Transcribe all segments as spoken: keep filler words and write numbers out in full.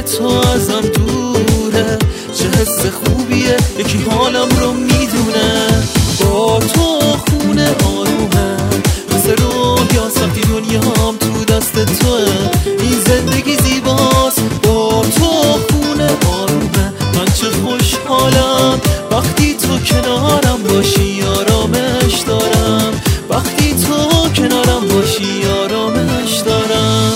تو ازم دوره، چه حس خوبیه یکی حالم رو میدونه. با تو خونه آرومه مثل رویا، وقتی دنیام تو دست توه. این زندگی زیباست با تو خونه آرومه. من چه خوشحالم وقتی تو کنارم باشی، آرامش دارم وقتی تو کنارم باشی، آرامش دارم.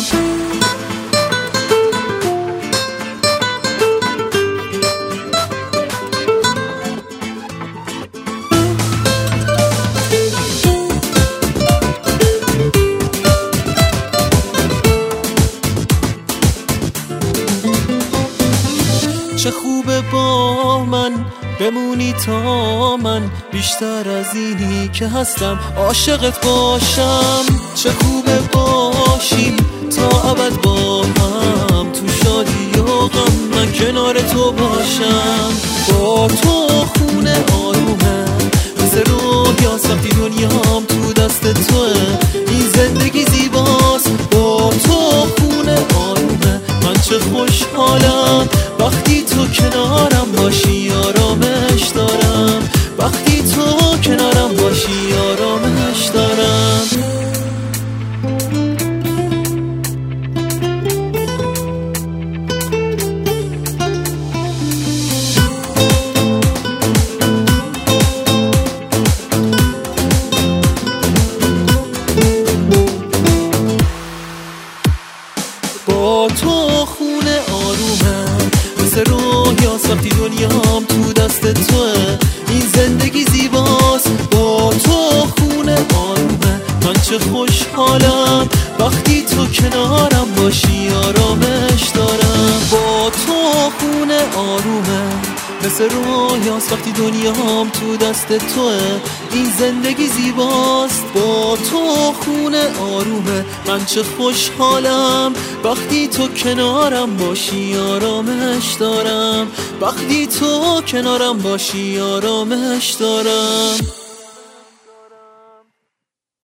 چه خوبه با من بمونی تا من بیشتر از اینی که هستم عاشقت باشم. چه خوبه باشیم تا ابد با هم، تو شادی و غم من کنار تو باشم. با تو خونه آرومه مثل رویا، وقتی دنیام تو دست توه. این زندگی زیباست با تو خونه آرومه. من چه خوشحالم وقتی تو کنارم باشی، آرامش دارم وقتی تو کنارم باشی، آرامش دارم. با تو خونه آرومه مثل رویا، وقتی دنیام تو دست توه. این زندگی زیباست با تو خونه آرومه. من چه خوشحالم وقتی تو کنارم باشی، آرامش دارم. با تو خونه آرومه مثل رویا، وقتی دنیام تو دست توه. این زندگی زیباست با تو خونه آرومه. من چه خوشحالم وقتی تو کنارم باشی، آرامش دارم وقتی تو کنارم باشی، آرامش دارم.